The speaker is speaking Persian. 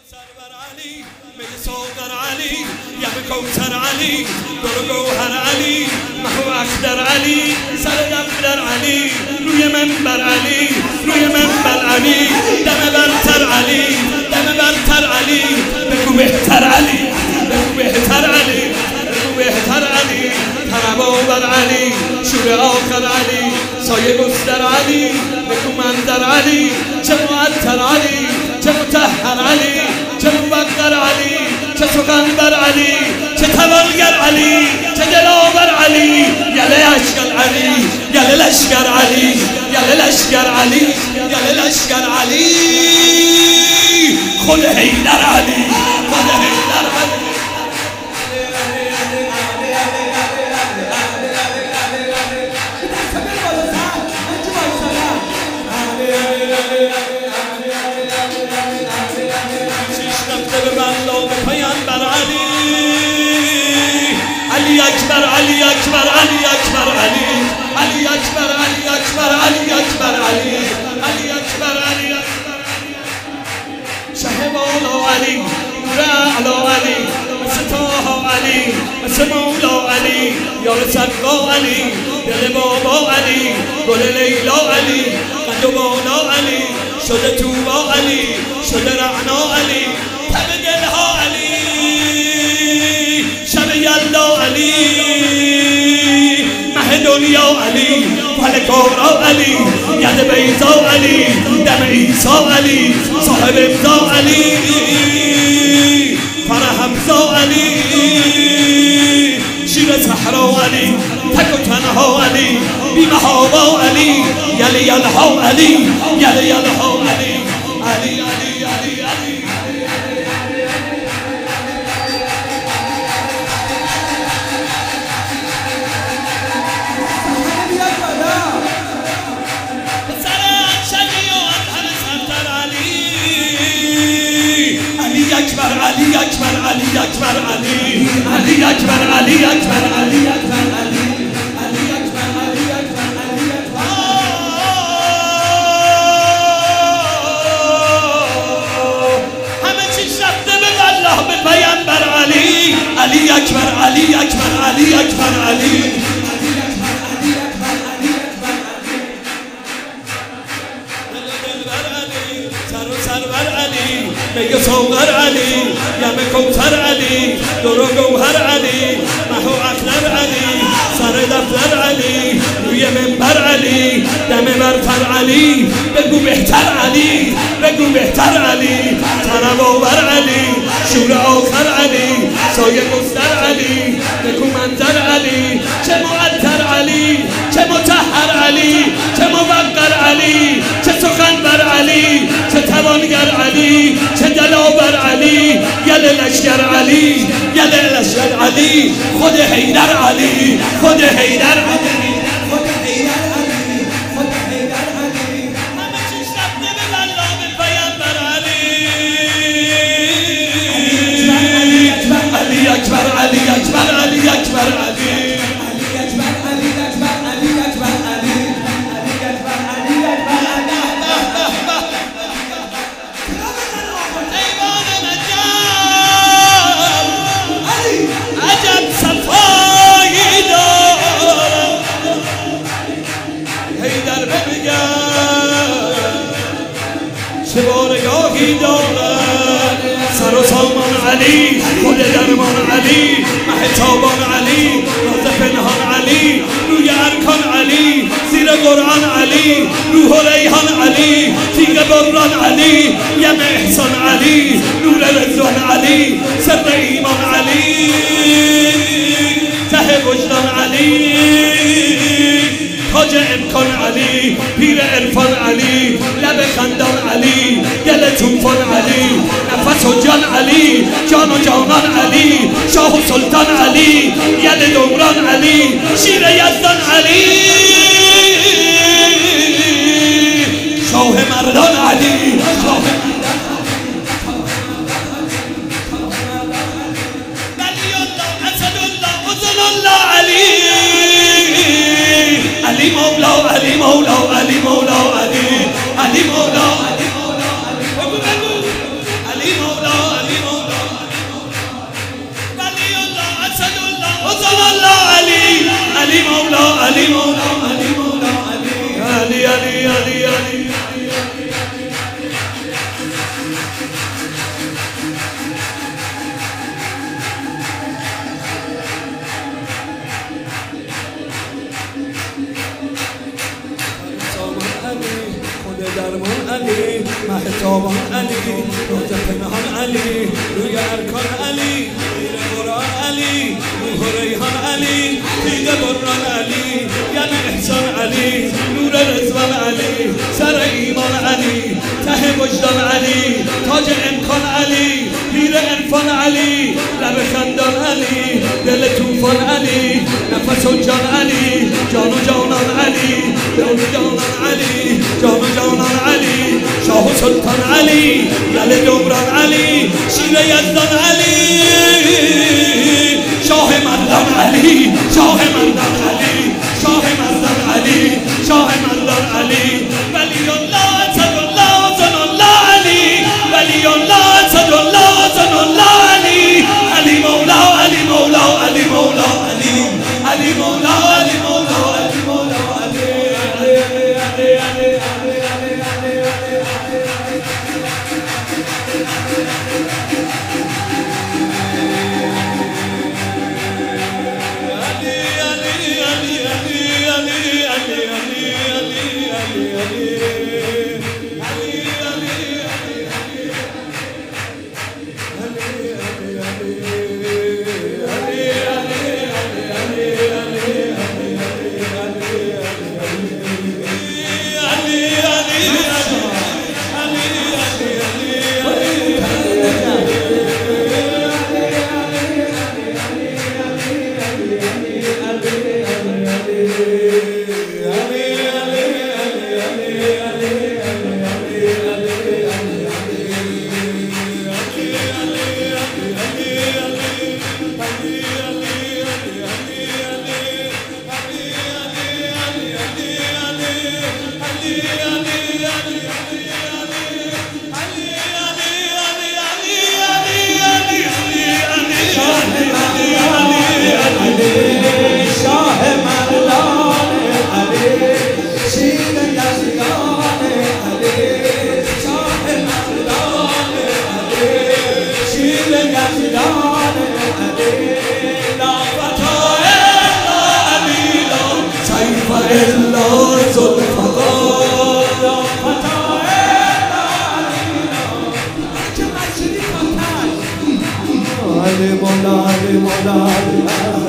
سرور علی می سوگر علی یم کوثر علی در گوهر علی محو اختر علی سر دفتر علی روی منبر علی روی منبر علی دم برتر علی دم برتر علی بگو بهتر علی بگو بهتر علی بگو بهتر علی طرب آور علی شور آخر علی سایه گستر علی بگو منظر علی چه معطر علی چه مطهر علی چه موقر علی چه سخنور علی چه توانگر علی چه دلاور علی یله لشکر علی یله لشکر علی یله لشکر علی یله لشکر علی خود حیدر علی خود حیدر علی علی اکبر علی اکبر علی اکبر علی علی اکبر علی اکبر علی اکبر علی علی اکبر علی اکبر شه بالا علی نور اعلا علی مثل طه علی مثل مولا علی یار صدقا علی دل بابا علی گل لیلا علی قد و بالا علی شده توبا علی شده رعنا علی تب دلها علی شب یلدا علی مه دنیا علی فلکارا علی ید بیضا علی دم عیسا علی صاحب امضا علی فرح افزا علی شیر صحرا علی تک و تنها علی بی محابا علی یلی یلها علی یلی یلها علی علی علی علی علی اکبر علی اکبر علی اکبر علی علی اکبر علی اکبر علی اکبر علی علی اکبر علی اکبر علی همه چیز رفته به الله به پیامبر علی علی اکبر علی اکبر علی اکبر علی سرور علی میگه سوگر علی یم کوثر علی در گوهر علی محو اختر علی سر دفتر علی روی منبر علی دم برتر علی بگو بهتر علی بگو بهتر علی طرب آور علی شور آخر علی سایه گستر علی بگو منظر علی چه معطر علی چه مطهر علی چه موقر علی چه سخنور علی چه توانگر علی چه دلاور علی یله لشکر علی یله لشکر علی خود حیدر علی خود حیدر علی خود حیدر علی خود حیدر علی همه چیز رفته به الله به پیامبر علی علی اکبر علی اکبر علی اکبر علی چه بارگاهی دارد سر و سامان علی خود درمان علی مهتابان علی راز پنهان علی روی ارکان علی زیر قرآن علی روح و ریحان علی تیغ بران علی یم احسان علی نور رضوان علی سر ایمان علی ته وجدان علی تاج امکان علی پیر عرفان علی لب خندان علی دل توفان علی نفس و جان علی جان و جانان علی شاه و سلطان علی ید دوران علی شیر یزدان علی شاه مردان علی شاه ولی الله اسد الله اذن الله علی علی مولا علی مولا علی مولا علی علی مولا علی مولا علی مولا مولا علی مولا علی مولا علی علی علی علی درمان علی مهتابان علی روز پنهان علی روی ارکان علی میر قرآن علی روح ریحان علی تیغ بران علی یعنی احسان علی نور رضوان علی سر ایمان علی ته وجدان علی تاج امکان علی پیر عرفان علی لب خندان علی دل توفان علی نفس و جان علی جان و جانان علی جان و جانان علی جان و جانان علی شاه و سلطان علی یل دوران علی شیر یزدان علی شاه مردان علی شاه مردان علی شاه مردان علی شاه مردان علی ولی الله صد الله صد الله علی ولی الله صد الله صد الله علی علی مولا علی مولا علی مولا علی علی مولا علی مولا علی مولا علی علی Ali Mola, Ali Mola, Ali Mola.